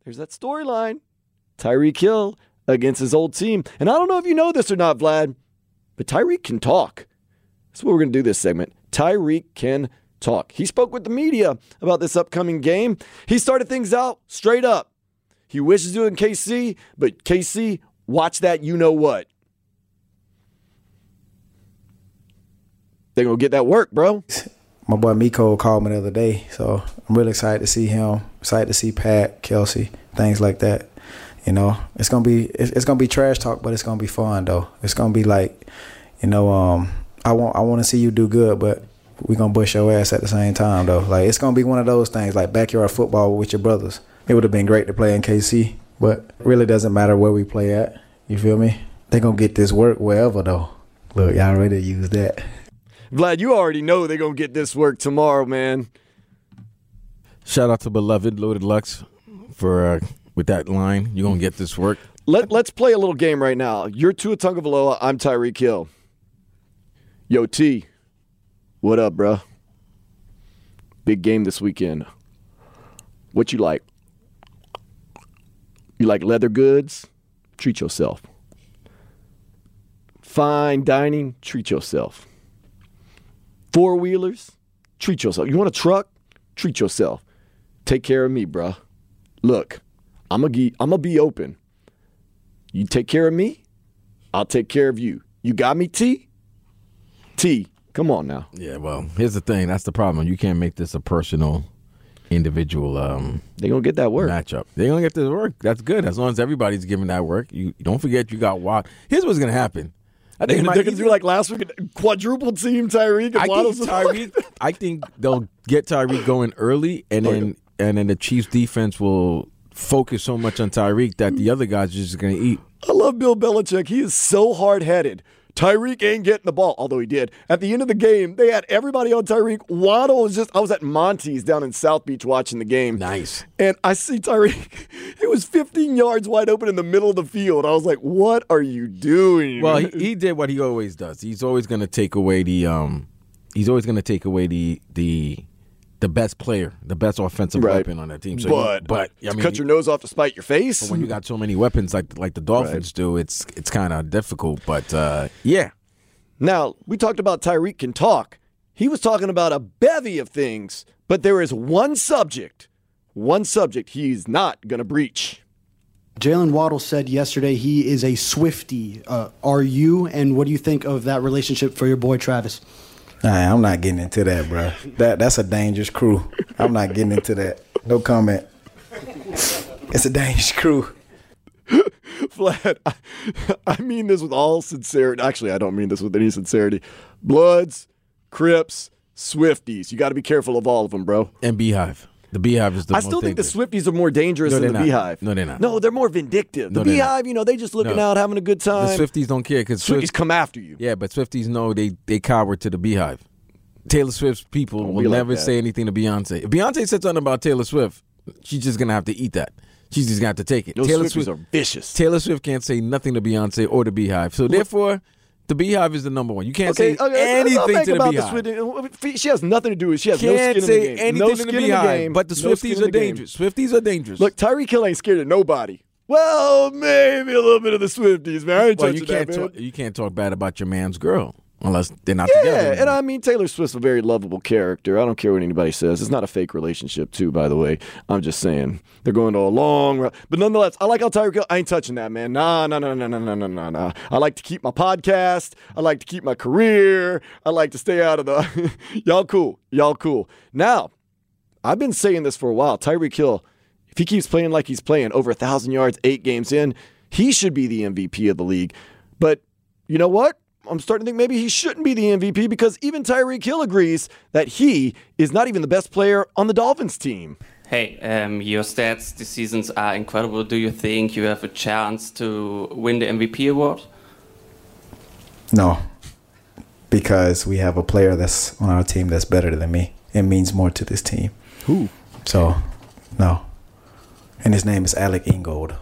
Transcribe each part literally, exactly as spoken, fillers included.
there's that storyline. Tyreek Hill against his old team. And I don't know if you know this or not, Vlad, but Tyreek can talk. That's what we're going to do this segment. Tyreek can talk. He spoke with the media about this upcoming game. He started things out straight up. He wishes to in K C, but K C, watch that you know what. They're going to get that work, bro. My boy Miko called me the other day, so I'm really excited to see him. Excited to see Pat, Kelsey, things like that. You know, it's gonna be it's, it's gonna be trash talk, but it's gonna be fun though. It's gonna be like, you know, um, I want I want to see you do good, but we're gonna bust your ass at the same time though. Like it's gonna be one of those things like backyard football with your brothers. It would have been great to play in K C, but it really doesn't matter where we play at. You feel me? They gonna get this work wherever though. Look, y'all ready to use that? Vlad, you already know they're gonna get this work tomorrow, man. Shout out to beloved Loaded Lux for. Uh, With that line, you're going to get this work. Let, let's play a little game right now. You're Tua Tagovailoa. I'm Tyreek Hill. Yo, T, what up, bro? Big game this weekend. What you like? You like leather goods? Treat yourself. Fine dining? Treat yourself. Four-wheelers? Treat yourself. You want a truck? Treat yourself. Take care of me, bro. Look. I'm going I'm to be open. You take care of me, I'll take care of you. You got me, T? T, come on now. Yeah, well, here's the thing. That's the problem. You can't make this a personal, individual um, They're going to get that work. matchup. They're going to get this work. That's good. As long as everybody's giving that work. You Don't forget you got Watt. Here's what's going to happen. I think they're going to do like last week, quadruple team Tyreek. I think Tyreek. I think they'll get Tyreek going early, and then and then the Chiefs defense will focus so much on Tyreek that the other guys are just going to eat. I love Bill Belichick. He is so hard-headed. Tyreek ain't getting the ball, although he did. At the end of the game, they had everybody on Tyreek. Waddle was just, I was at Monty's down in South Beach watching the game. Nice. And I see Tyreek, he was fifteen yards wide open in the middle of the field. I was like, what are you doing? Well, he, he did what he always does. He's always going to take away the, um, he's always going to take away the, the, the best player, the best offensive right. weapon on that team. So but, you, but I mean, cut your nose off to spite your face. But when you got so many weapons like like the Dolphins right. do, it's it's kind of difficult. But uh, yeah. Now we talked about Tyreek can talk. He was talking about a bevy of things, but there is one subject, one subject he's not going to breach. Jalen Waddle said yesterday he is a Swiftie. Uh, are you? And what do you think of that relationship for your boy Travis? Nah, I'm not getting into that, bro. That that's a dangerous crew. I'm not getting into that. No comment. It's a dangerous crew. Vlad, I, I mean this with all sincerity. Actually, I don't mean this with any sincerity. Bloods, Crips, Swifties. You got to be careful of all of them, bro. And Beehive. The Beehive is the I most still think dangerous. the Swifties are more dangerous no, than the not. Beehive. No, they're not. No, they're more vindictive. The no, Beehive, you know, they just looking no. out, having a good time. The Swifties don't care because Swifties Swift, come after you. Yeah, but Swifties know they they cower to the Beehive. Taylor Swift's people Don't will like never that. say anything to Beyonce. If Beyonce said something about Taylor Swift, she's just gonna have to eat that. She's just gonna have to take it. Those Taylor Swifties Swift are vicious. Taylor Swift can't say nothing to Beyonce or the Beehive. So therefore, the Beehive is the number one. You can't Okay, say okay, anything I'll think to the about Beehive. The Swifties. She has nothing to do with it. She has Can't no skin say in the game. anything no to skin the in Beehive. game. But the No skin Swifties in are the game. dangerous. Swifties are dangerous. Look, Tyreek Hill ain't scared of nobody. Well, maybe a little bit of the Swifties, man. I ain't well, touching you can't that, man. talk, you can't talk bad about your man's girl unless they're not Yeah, together. and I mean, Taylor Swift's a very lovable character. I don't care what anybody says. It's not a fake relationship, too, by the way. I'm just saying. They're going to a long road. But nonetheless, I like how Tyreek Hill, I ain't touching that, man. Nah, nah, nah, nah, nah, nah, nah, nah, nah. I like to keep my podcast. I like to keep my career. I like to stay out of the... Y'all cool. Y'all cool. Now, I've been saying this for a while. Tyreek Hill, if he keeps playing like he's playing, over one thousand yards, eight games in, he should be the M V P of the league. But you know what? I'm starting to think maybe he shouldn't be the M V P because even Tyreek Hill agrees that he is not even the best player on the Dolphins team. Hey, um, your stats this seasons are incredible. Do you think you have a chance to win the M V P award? No, because we have a player that's on our team that's better than me. It means more to this team. Who? So, no. And his name is Alec Ingold.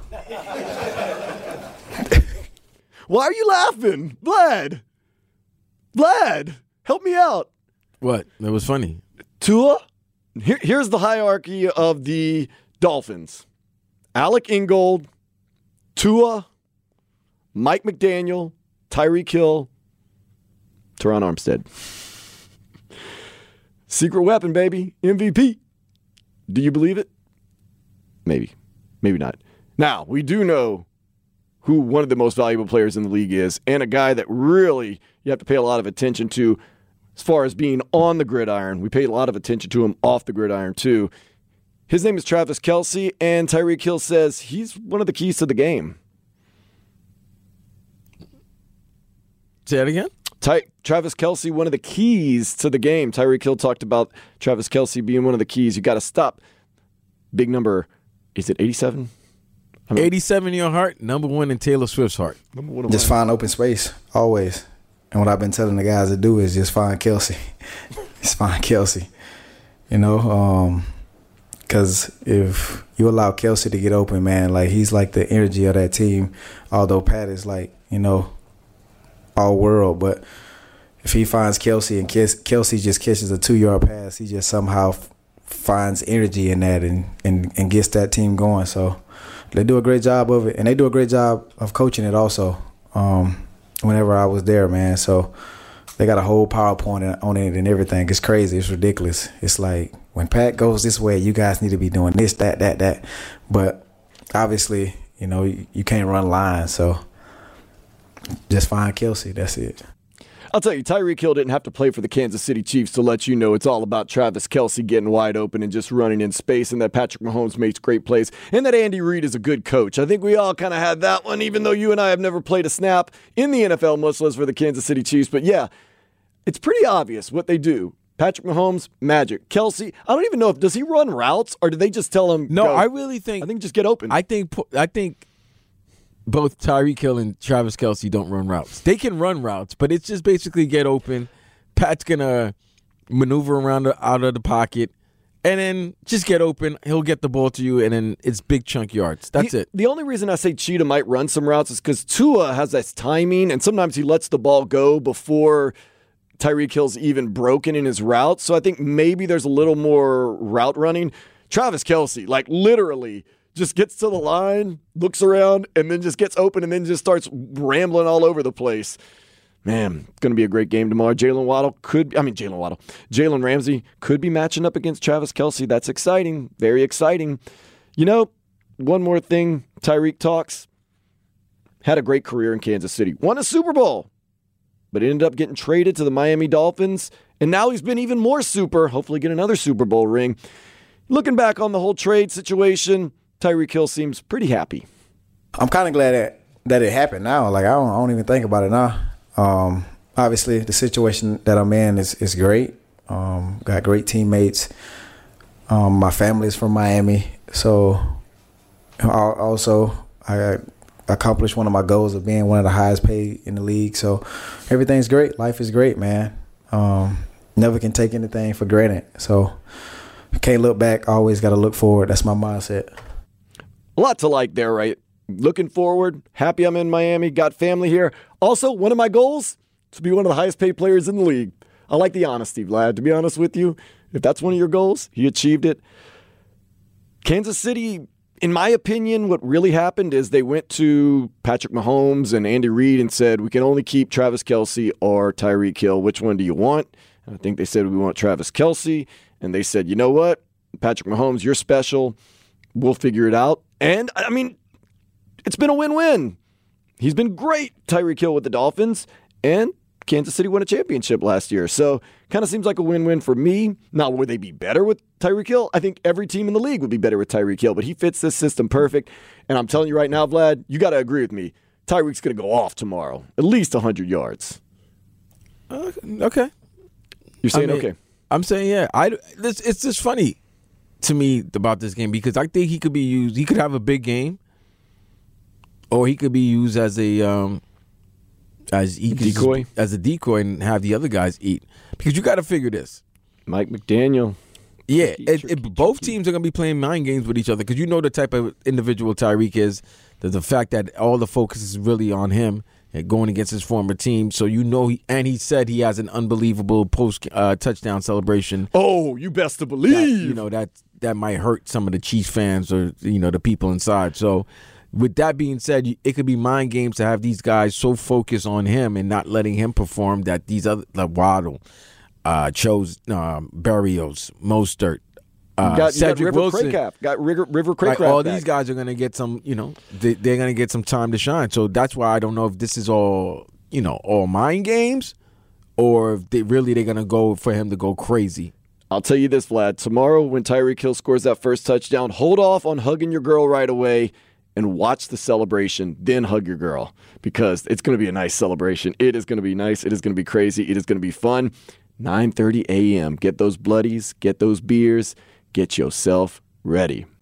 Why are you laughing? Vlad! Vlad! Help me out. What? It was funny. Tua? Here, here's the hierarchy of the Dolphins. Alec Ingold, Tua, Mike McDaniel, Tyreek Hill, Teron Armstead. Secret weapon, baby. M V P. Do you believe it? Maybe. Maybe not. Now, we do know who one of the most valuable players in the league is, and a guy that really you have to pay a lot of attention to as far as being on the gridiron. We pay a lot of attention to him off the gridiron, too. His name is Travis Kelce, and Tyreek Hill says he's one of the keys to the game. Say that again? Ty- Travis Kelce, one of the keys to the game. Tyreek Hill talked about Travis Kelce being one of the keys. You got to stop. Big number, is it eighty-seven? I mean, eighty-seven in your heart, number one in Taylor Swift's heart. Number one Just find open space, always. And what I've been telling the guys to do is just find Kelce. Just find Kelce. You know, because um, if you allow Kelce to get open, man, like he's like the energy of that team. Although Pat is like, you know, all world, but if he finds Kelce and Kelce just catches a two-yard pass, he just somehow f- finds energy in that and, and, and gets that team going. So they do a great job of it, and they do a great job of coaching it also. Um, whenever I was there, man, so they got a whole PowerPoint on it and everything. It's crazy. It's ridiculous. It's like when Pat goes this way, you guys need to be doing this, that, that, that. But obviously, you know, you, you can't run lines, so just find Kelce. That's it. I'll tell you, Tyreek Hill didn't have to play for the Kansas City Chiefs to let you know it's all about Travis Kelce getting wide open and just running in space, and that Patrick Mahomes makes great plays, and that Andy Reid is a good coach. I think we all kind of had that one, even though you and I have never played a snap in the N F L, much less for the Kansas City Chiefs. But yeah, it's pretty obvious what they do. Patrick Mahomes, magic. Kelce, I don't even know if, does he run routes, or do they just tell him, No, go? I really think I think just get open. I think I think both Tyreek Hill and Travis Kelce don't run routes. They can run routes, but it's just basically get open. Pat's gonna maneuver around the, out of the pocket, and then just get open. He'll get the ball to you, and then it's big chunk yards. That's the, it. The only reason I say Cheetah might run some routes is because Tua has that timing, and sometimes he lets the ball go before Tyreek Hill's even broken in his route. So I think maybe there's a little more route running. Travis Kelce, like literally, just gets to the line, looks around, and then just gets open and then just starts rambling all over the place. Man, it's going to be a great game tomorrow. Jalen Waddle could, I mean, Jalen Waddle, Jalen Ramsey could be matching up against Travis Kelce. That's exciting. Very exciting. You know, one more thing, Tyreek talks. Had a great career in Kansas City. Won a Super Bowl, but ended up getting traded to the Miami Dolphins. And now he's been even more super. Hopefully get another Super Bowl ring. Looking back on the whole trade situation, Tyreek Hill seems pretty happy. I'm kind of glad that, that it happened now. Like, I don't, I don't even think about it now. Um, obviously, the situation that I'm in is, is great. Um, got great teammates. Um, my family's from Miami. So, also, I accomplished one of my goals of being one of the highest paid in the league. So, everything's great. Life is great, man. Um, never can take anything for granted. So, can't look back. Always got to look forward. That's my mindset. A lot to like there, right? Looking forward, happy I'm in Miami, got family here. Also, one of my goals, to be one of the highest paid players in the league. I like the honesty, Vlad, to be honest with you. If that's one of your goals, he achieved it. Kansas City, in my opinion, what really happened is they went to Patrick Mahomes and Andy Reid and said, we can only keep Travis Kelce or Tyreek Hill. Which one do you want? And I think they said, we want Travis Kelce. And they said, you know what? Patrick Mahomes, you're special. We'll figure it out. And, I mean, it's been a win-win. He's been great, Tyreek Hill with the Dolphins, and Kansas City won a championship last year. So, kind of seems like a win-win for me. Now, would they be better with Tyreek Hill? I think every team in the league would be better with Tyreek Hill, but he fits this system perfect. And I'm telling you right now, Vlad, you got to agree with me. Tyreek's going to go off tomorrow, at least one hundred yards. Uh, okay. You're saying I mean, okay. I'm saying, yeah. I, it's, it's just funny to me about this game because I think he could be used. He could have a big game, or he could be used as a um, as he could decoy, just, as a decoy, and have the other guys eat. Because you got to figure this. Mike McDaniel. Yeah, tricky, it, tricky, it, both tricky. teams are going to be playing mind games with each other because you know the type of individual Tyreek is. That the fact that all the focus is really on him. uh, going against his former team. So you know, he, and he said he has an unbelievable post uh, touchdown celebration. Oh, you best to That, believe. you know that that might hurt some of the Chiefs fans or you know the people inside. So, with that being said, it could be mind games to have these guys so focused on him and not letting him perform that these other like Waddle, uh, chose um, Berrios, Mostert, uh, You got, you Cedric got River Wilson. Craycraft. Got River, River Like, Craycraft all back. these guys are gonna get some, you know, they, they're gonna get some time to shine. So that's why I don't know if this is all, you know, all mind games, or if they really they're gonna go for him to go crazy. I'll tell you this, Vlad. Tomorrow, when Tyreek Hill scores that first touchdown, hold off on hugging your girl right away and watch the celebration, then hug your girl, because it's going to be a nice celebration. It is going to be nice. It is going to be crazy. It is going to be fun. nine thirty a.m. Get those bloodies, get those beers, get yourself ready.